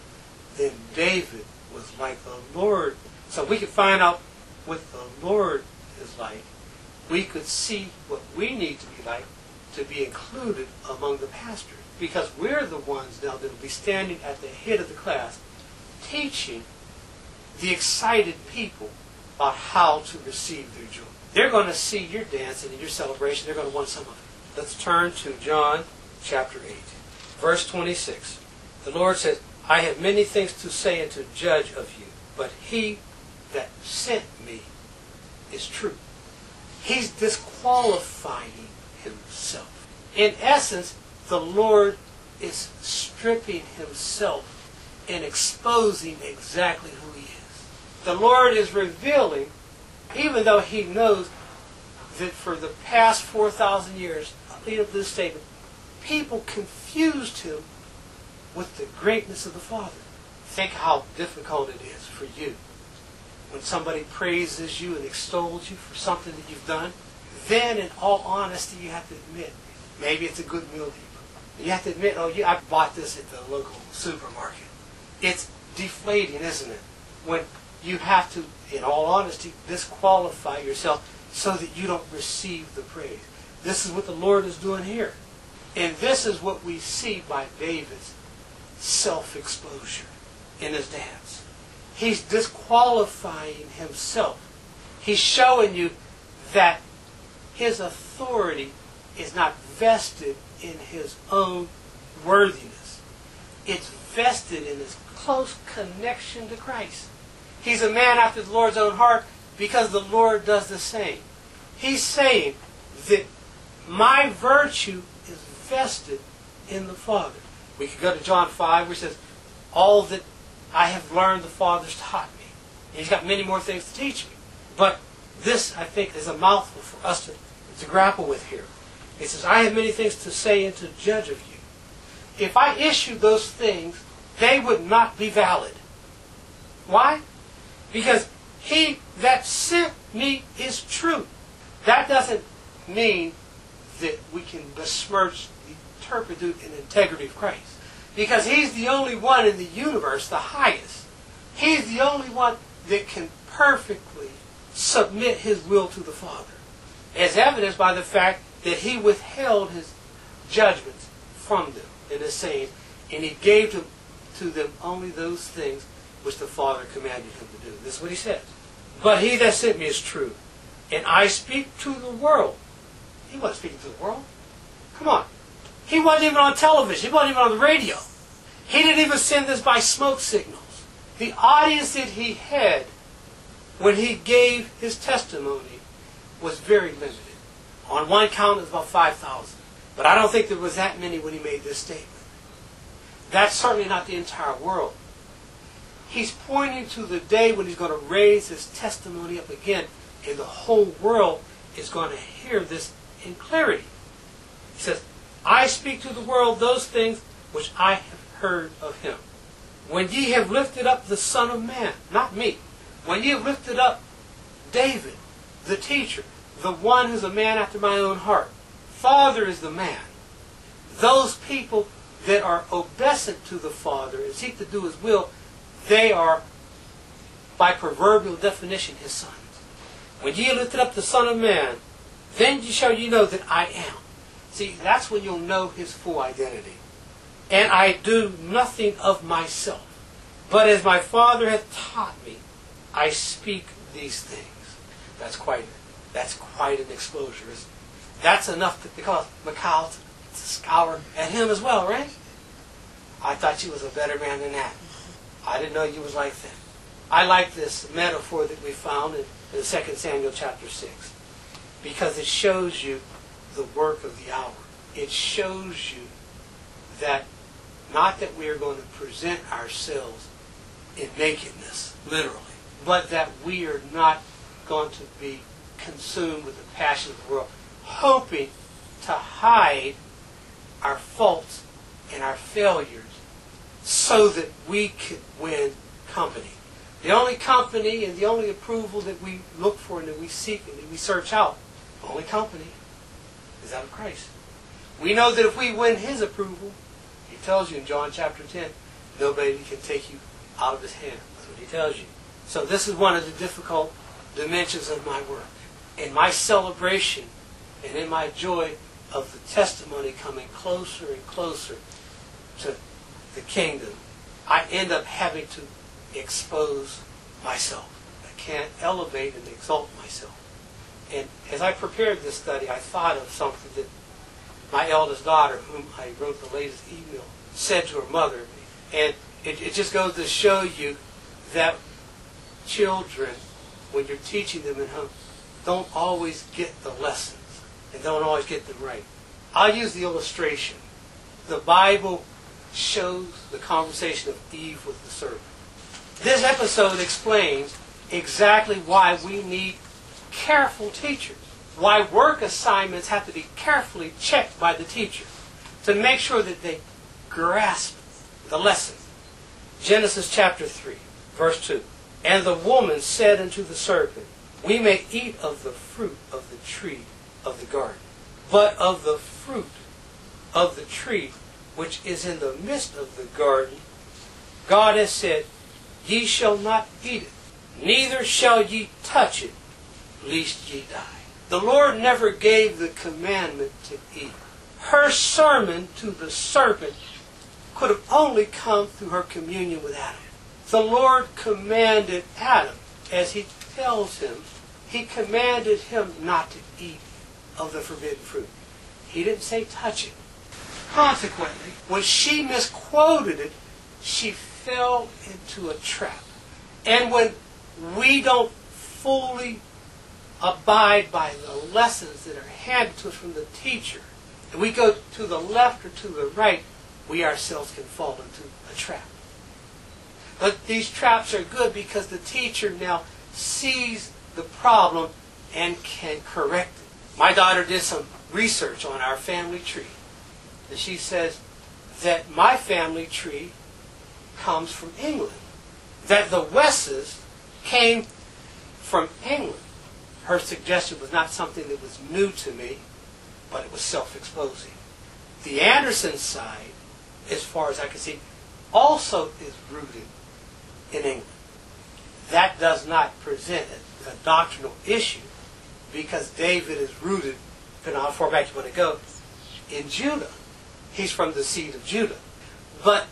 then David was like the Lord. So we could find out what the Lord is like. We could see what we need to be like to be included among the pastors. Because we're the ones now that will be standing at the head of the class teaching the excited people about how to receive their joy. They're going to see your dancing and your celebration. They're going to want some of it. Let's turn to John chapter 8, verse 26. The Lord says, I have many things to say and to judge of you, but he that sent me is true. He's disqualifying himself. In essence, the Lord is stripping himself and exposing exactly who he is. The Lord is revealing, even though he knows that for the past 4,000 years, leading up to this statement, people confused him with the greatness of the Father. Think how difficult it is for you when somebody praises you and extols you for something that you've done. Then, in all honesty, you have to admit, maybe it's a good meal to you. You have to admit, oh yeah, I bought this at the local supermarket. It's deflating, isn't it? When you have to, in all honesty, disqualify yourself so that you don't receive the praise. This is what the Lord is doing here. And this is what we see by David's self-exposure in his dance. He's disqualifying himself. He's showing you that his authority is not vested in his own worthiness. It's vested in his close connection to Christ. He's a man after the Lord's own heart because the Lord does the same. He's saying that my virtue is manifested in the Father. We could go to John 5 where it says, all that I have learned the Father's taught me. And He's got many more things to teach me. But this, I think, is a mouthful for us to grapple with here. It says, I have many things to say and to judge of you. If I issue those things, they would not be valid. Why? Because He that sent me is true. That doesn't mean that we can besmirch the turpitude and integrity of Christ. Because He's the only one in the universe, the highest. He's the only one that can perfectly submit His will to the Father. As evidenced by the fact that He withheld His judgments from them in His saying, and He gave to them only those things which the Father commanded Him to do. This is what He says. But He that sent me is true, and I speak to the world. He wasn't speaking to the world. Come on. He wasn't even on television. He wasn't even on the radio. He didn't even send this by smoke signals. The audience that He had when He gave His testimony was very limited. On one count, it was about 5,000. But I don't think there was that many when He made this statement. That's certainly not the entire world. He's pointing to the day when He's going to raise His testimony up again, and the whole world is going to hear this in clarity. He says, I speak to the world those things which I have heard of Him. When ye have lifted up the Son of Man, not me, when ye have lifted up David, the teacher, the one who's a man after my own heart, Father is the man. Those people that are obeisant to the Father and seek to do His will, they are, by proverbial definition, His sons. When ye have lifted up the Son of Man, then shall ye know that I am. See, that's when you'll know His full identity. And I do nothing of myself, but as my Father hath taught me, I speak these things. That's quite an exposure, isn't it? That's enough to cause Michal to scour at him as well, right? I thought you was a better man than that. I didn't know you was like that. I like this metaphor that we found in 2 Samuel chapter 6, because it shows you the work of the hour. It shows you that not that we are going to present ourselves in nakedness, literally, but that we are not going to be consumed with the passion of the world, hoping to hide our faults and our failures so that we could win company. The only company and the only approval that we look for and that we seek and that we search out, the only company, is that of Christ. We know that if we win His approval, He tells you in John chapter 10, nobody can take you out of His hand. That's what He tells you. So this is one of the difficult dimensions of my work. In my celebration and in my joy of the testimony coming closer and closer to the kingdom, I end up having to expose myself. I can't elevate and exalt myself. And as I prepared this study, I thought of something that my eldest daughter, whom I wrote the latest email, said to her mother. And it just goes to show you that children, when you're teaching them at home, don't always get the lessons and don't always get them right. I'll use the illustration. The Bible shows the conversation of Eve with the serpent. This episode explains exactly why we need careful teachers, why work assignments have to be carefully checked by the teacher to make sure that they grasp the lesson. Genesis chapter 3, verse 2. And the woman said unto the serpent, we may eat of the fruit of the tree of the garden, but of the fruit of the tree which is in the midst of the garden, God has said, ye shall not eat it, neither shall ye touch it, lest ye die. The Lord never gave the commandment to Eve. Her sermon to the serpent could have only come through her communion with Adam. The Lord commanded Adam, as He tells him, He commanded him not to eat of the forbidden fruit. He didn't say touch it. Consequently, when she misquoted it, she fell into a trap. And when we don't fully abide by the lessons that are handed to us from the teacher, and we go to the left or to the right, we ourselves can fall into a trap. But these traps are good because the teacher now sees the problem and can correct it. My daughter did some research on our family tree. And she says that my family tree comes from England. That the Wesses came from England. Her suggestion was not something that was new to me, but it was self-exposing. The Anderson side, as far as I can see, also is rooted in England. That does not present a doctrinal issue because David is rooted, depending on how far back you want to go, in Judah. He's from the seed of Judah. But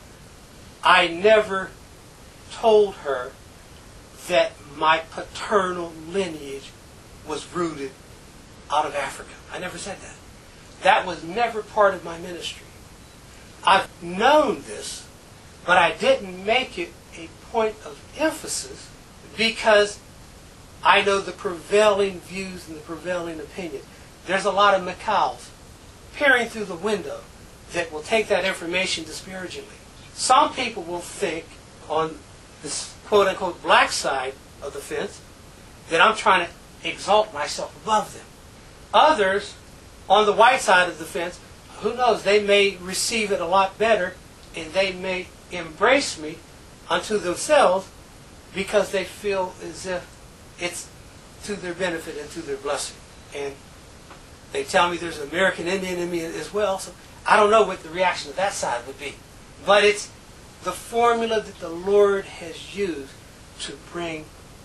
I never told her that my paternal lineage was rooted out of Africa. I never said that. That was never part of my ministry. I've known this, but I didn't make it a point of emphasis because I know the prevailing views and the prevailing opinion. There's a lot of macaws peering through the window that will take that information disparagingly. Some people will think on this quote-unquote black side of the fence that I'm trying to exalt myself above them. Others on the white side of the fence, who knows, they may receive it a lot better and they may embrace me unto themselves because they feel as if it's to their benefit and to their blessing. And they tell me there's an American Indian in me as well, so I don't know what the reaction of that side would be. But it's the formula that the Lord has used to bring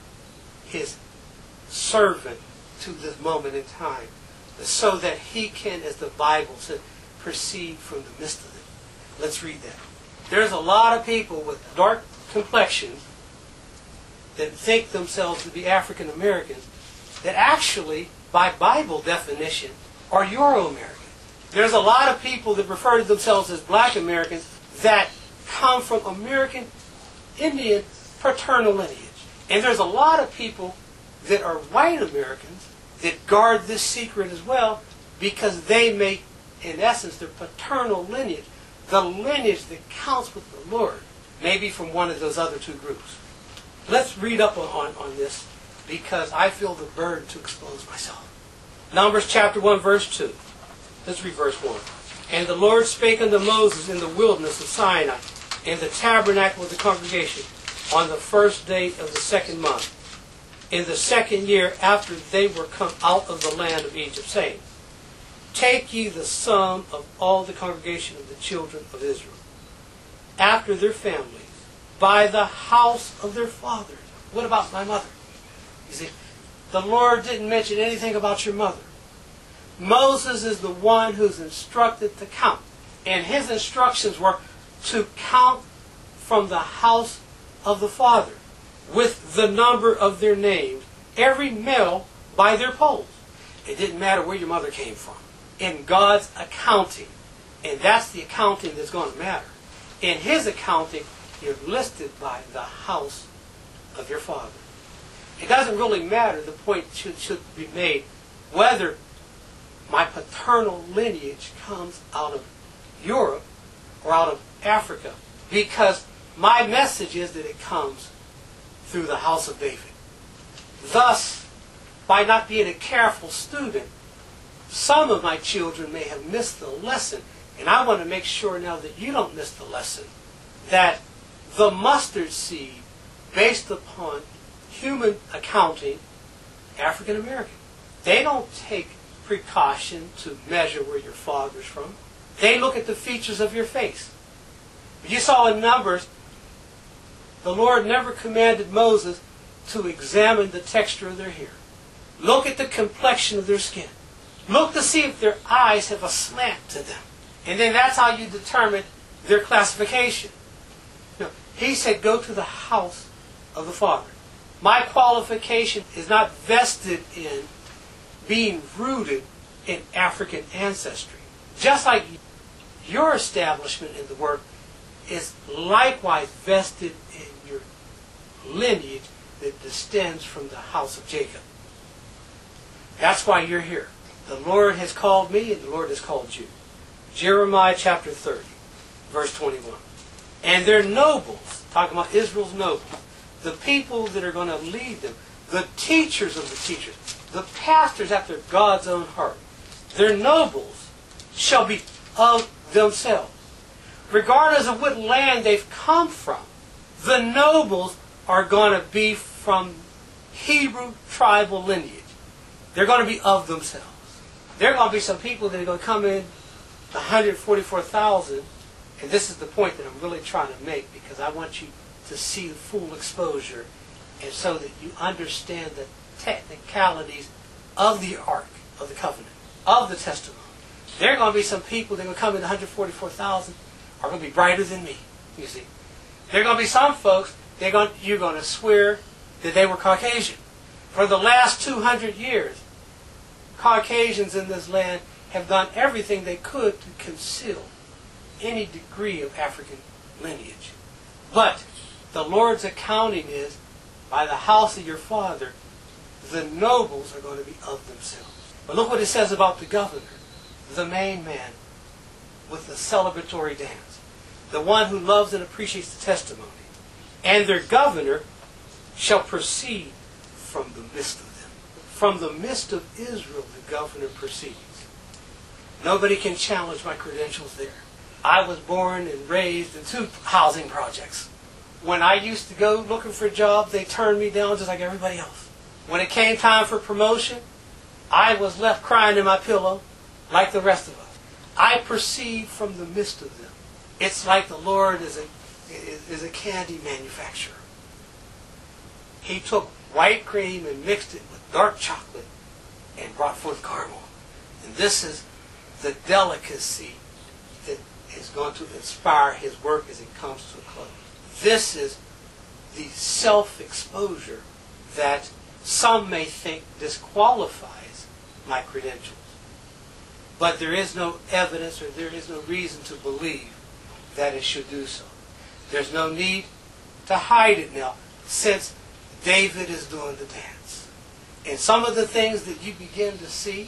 His servant to this moment in time so that he can, as the Bible said, proceed from the midst of it. Let's read that. There's a lot of people with dark complexions that think themselves to be African Americans that actually, by Bible definition, are Euro-Americans. There's a lot of people that refer to themselves as black Americans that come from American Indian paternal lineage. And there's a lot of people that are white Americans that guard this secret as well because they make, in essence, their paternal lineage, the lineage that counts with the Lord, maybe from one of those other two groups. Let's read up on this because I feel the burden to expose myself. Numbers chapter 1, verse 2. Let's read verse 1. And the Lord spake unto Moses in the wilderness of Sinai, in the tabernacle of the congregation, on the first day of the second month, in the second year after they were come out of the land of Egypt, saying, Take ye the sum of all the congregation of the children of Israel, after their families, by the house of their fathers. What about my mother? You see, the Lord didn't mention anything about your mother. Moses is the one who's instructed to count. And his instructions were to count from the house of the father with the number of their names, every male by their polls. It didn't matter where your mother came from. In God's accounting, and that's the accounting that's going to matter, in His accounting, you're listed by the house of your father. It doesn't really matter, the point should be made, whether my paternal lineage comes out of Europe or out of Africa, because my message is that it comes through the house of David. Thus, by not being a careful student, some of my children may have missed the lesson, and I want to make sure now that you don't miss the lesson, that the mustard seed, based upon human accounting, African American. They don't take precaution to measure where your father's from. They look at the features of your face. You saw in Numbers, the Lord never commanded Moses to examine the texture of their hair. Look at the complexion of their skin. Look to see if their eyes have a slant to them. And then that's how you determine their classification. No, he said, go to the house of the father. My qualification is not vested in being rooted in African ancestry. Just like your establishment in the work is likewise vested in your lineage that descends from the house of Jacob. That's why you're here. The Lord has called me and the Lord has called you. Jeremiah chapter 30, verse 21. And their nobles, talking about Israel's nobles, the people that are going to lead them, the teachers of the teachers, the pastors after God's own heart, their nobles shall be of themselves. Regardless of what land they've come from, the nobles are going to be from Hebrew tribal lineage. They're going to be of themselves. There are going to be some people that are going to come in, 144,000, and this is the point that I'm really trying to make, because I want you to see the full exposure, and so that you understand the technicalities of the Ark of the Covenant, of the testimony. There are going to be some people that are going to come in 144,000 are going to be brighter than me, you see. There are going to be some folks, you're going to swear that they were Caucasian. For the last 200 years, Caucasians in this land have done everything they could to conceal any degree of African lineage. But the Lord's accounting is, by the house of your father, the nobles are going to be of themselves. But look what it says about the governor, the main man with the celebratory dance, the one who loves and appreciates the testimony. And their governor shall proceed from the midst of them. From the midst of Israel, the governor proceeds. Nobody can challenge my credentials there. I was born and raised in 2 housing projects. When I used to go looking for jobs, they turned me down just like everybody else. When it came time for promotion, I was left crying in my pillow like the rest of us. I proceed from the midst of them. It's like the Lord is a candy manufacturer. He took white cream and mixed it with dark chocolate and brought forth caramel. And this is the delicacy that is going to inspire his work as it comes to a close. This is the self-exposure that some may think disqualifies my credentials. But there is no evidence, or there is no reason to believe that it should do so. There's no need to hide it now, since David is doing the dance. And some of the things that you begin to see,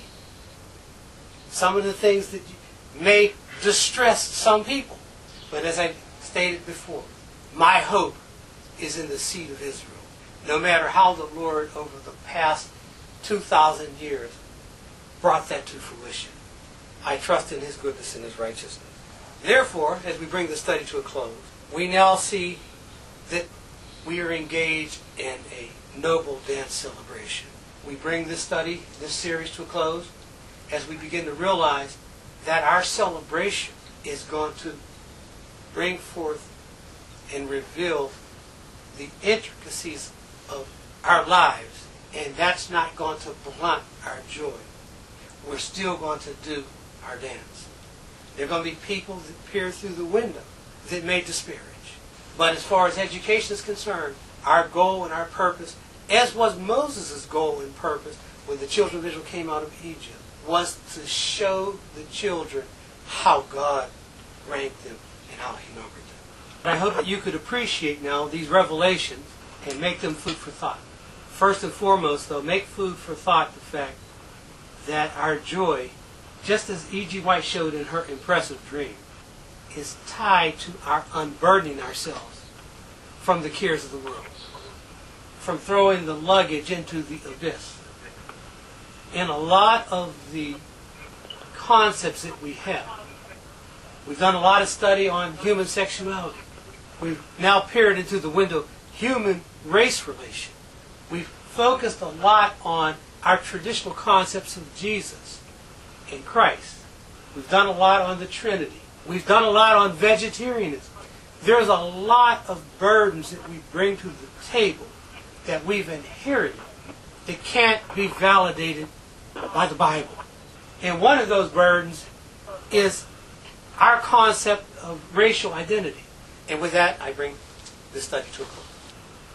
some of the things that may distress some people. But as I stated before, my hope is in the seed of Israel. No matter how the Lord over the past 2,000 years brought that to fruition, I trust in His goodness and His righteousness. Therefore, as we bring the study to a close, we now see that we are engaged in a noble dance celebration. We bring this study, this series to a close, as we begin to realize that our celebration is going to bring forth and reveal the intricacies of our lives, and that's not going to blunt our joy. We're still going to do our dance. There are going to be people that peer through the window that may disparage. But as far as education is concerned, our goal and our purpose, as was Moses' goal and purpose when the children of Israel came out of Egypt, was to show the children how God ranked them and how He numbered them. And I hope that you could appreciate now these revelations and make them food for thought. First and foremost, though, make food for thought the fact that our joy, just as E.G. White showed in her impressive dream, is tied to our unburdening ourselves from the cares of the world, from throwing the luggage into the abyss. In a lot of the concepts that we have, we've done a lot of study on human sexuality. We've now peered into the window human-race relation. We've focused a lot on our traditional concepts of Jesus and Christ. We've done a lot on the Trinity. We've done a lot on vegetarianism. There's a lot of burdens that we bring to the table that we've inherited that can't be validated by the Bible. And one of those burdens is our concept of racial identity. And with that, I bring this study to a close.